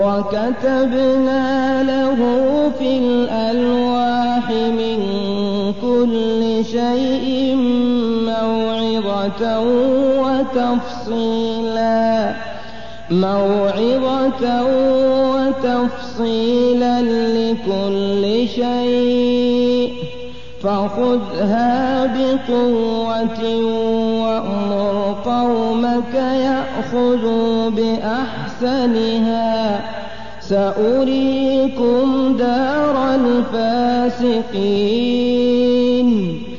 وَكَتَبْنَا لَهُ فِي الْأَلْوَاحِ مِن كُلِّ شَيْءٍ مَّوْعِظَةً وَتَفْصِيلًا لِّكُلِّ شَيْءٍ فَخُذْهَا بِقُوَّةٍ وَأْمُرْ قَوْمَكَ يَأْخُذُوا بِأَحْسَنِهَا ۚ سَأُرِيكُمْ دَارَ الْفَاسِقِينَ